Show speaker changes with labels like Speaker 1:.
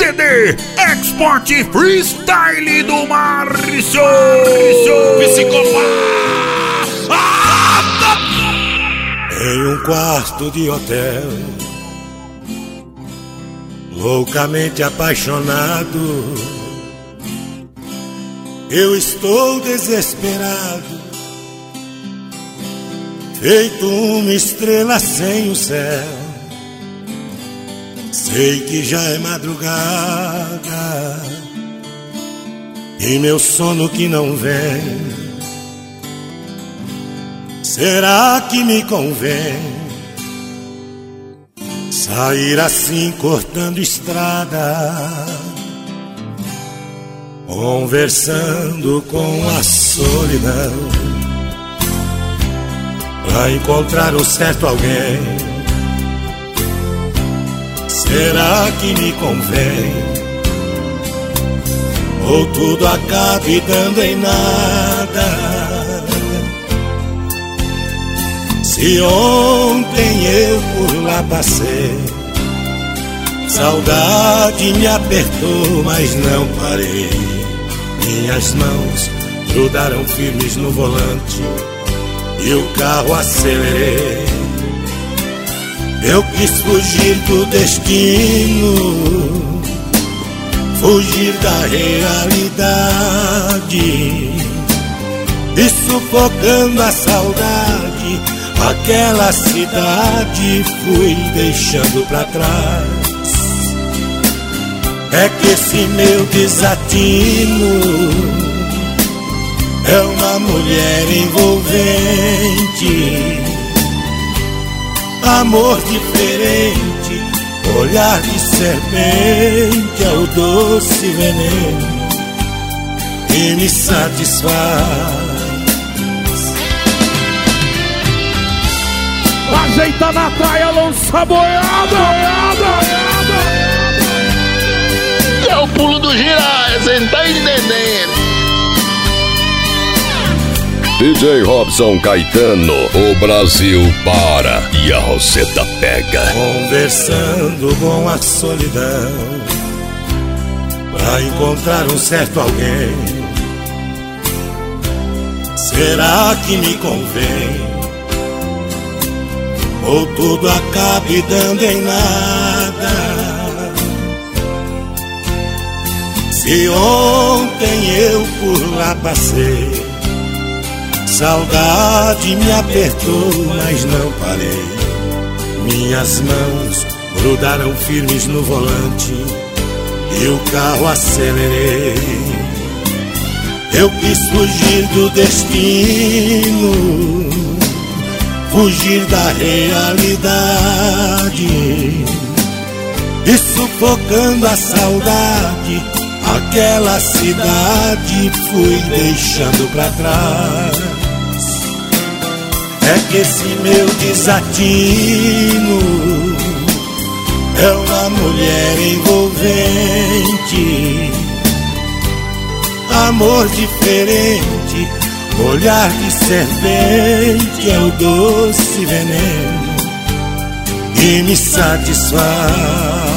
Speaker 1: CD Export Freestyle do Márcio Psicopata.
Speaker 2: Em um quarto de hotel, loucamente apaixonado, eu estou desesperado, feito uma estrela sem o céu. Sei que já é madrugada e meu sono que não vem. Será que me convém sair assim cortando estrada, conversando com a solidão, pra encontrar o certo alguém? Será que me convém? Ou tudo acabe dando em nada? Se ontem eu por lá passei, saudade me apertou, mas não parei. Minhas mãos grudaram firmes no volante e o carro acelerei. Eu quis fugir do destino, fugir da realidade, e sufocando a saudade, aquela cidade fui deixando pra trás. É que esse meu desatino é uma mulher envolvente, amor diferente, olhar de serpente, é o doce veneno que me satisfaz.
Speaker 1: Ajeita na praia, lança a boiada.
Speaker 3: É o pulo do giraia, cê não tá entendendo.
Speaker 4: DJ Robson Caetano, o Brasil para e a Roseta pega.
Speaker 2: Conversando com a solidão, pra encontrar um certo alguém. Será que me convém? Ou tudo acabe dando em nada? Se ontem eu por lá passei, saudade me apertou, mas não parei. Minhas mãos grudaram firmes no volante e o carro acelerei. Eu quis fugir do destino, fugir da realidade, e sufocando a saudade, aquela cidade fui deixando pra trás. É que esse meu desatino é uma mulher envolvente, amor diferente, olhar de serpente, é o doce veneno que me satisfaz.